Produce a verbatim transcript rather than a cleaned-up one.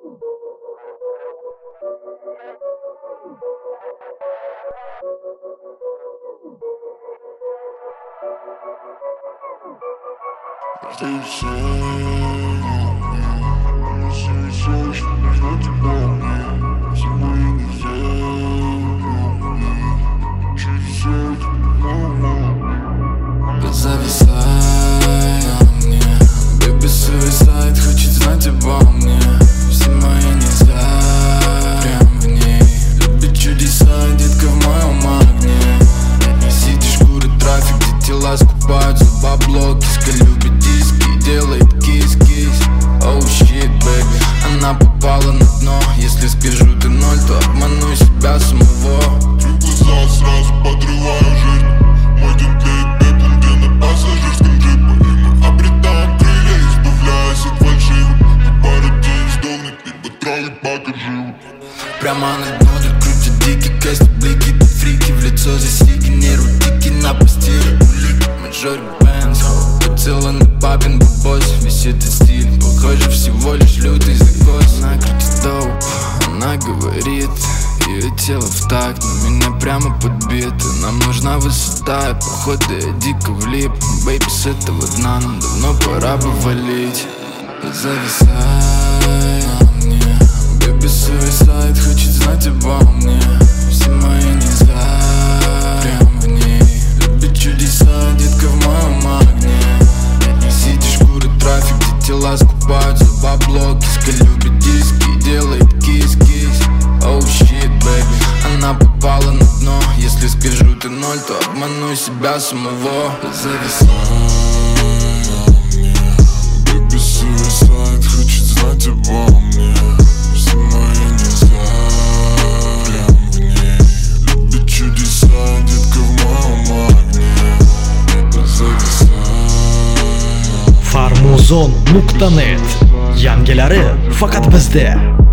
Ты все зависаешь, нужна тебя мне. Все мои нельзя через это, мама. Зависай на мне, baby suicide хочет знать обо мне. Все мои нельзя прям в ней. Любит чудеса, детка в моем огне. Сидишь, курит трафик, где тела скупаются в бабло. Киска любит диски, делает кис-кис. Oh shit, baby, она попала на дно. Если скажу ты ноль, то обману себя самого. Три глаза сразу подрываю жизнь. Мой день тлеет пеплом, где на пассажирском джипе. И мы обретаем крылья, избавляясь от фальшивых. И пара дней сдохнет, либо троллит пока живут. Прямо над мной крутят дикий кэсты, блики, да фрики. В лицо засики, нервы дики, на постели улики. Мажори Бенц, поцелуй на папин бабос. Висит и стиль, похоже всего лишь лютый закос. Она крутит доуп, она говорит, ее тело в такт, но меня прямо подбито. Нам нужна высота, и походу я дико влип. Бэйби, с этого дна нам давно пора бы валить. Зависай на мне, baby suicide хочет знать обо мне. Все мои нельзя прям в ней. Любит чудеса, детка в моем огне. Сидишь, курит трафик, где тела скупаются в бабло. Киска любит диски, делает кис-кис. Oh shit, baby, она попала на дно. Если скажу ты ноль, то обману себя самого. Зависай на мне, Baby suicide хочет знать обо мне. Все мои нельзя прям в ней. Любит чудеса, детка в моем огне. Зависай. Farmuzon nuqta net yangileri faqat bizda.